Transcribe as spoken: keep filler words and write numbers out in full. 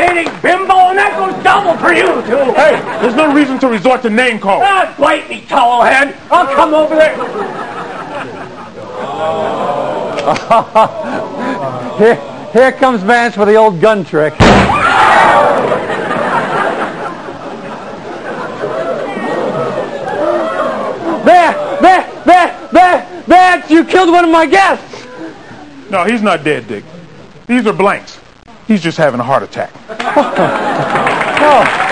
irritating bimbo, and that goes double for you, too. Hey, there's no reason to resort to name calling. Ah, bite me, towelhead. I'll come over there. Here, here comes Vance with the old gun trick. There, there, there, there, Vance, you killed one of my guests. No, he's not dead, Dick. These are blanks. He's just having a heart attack. Oh.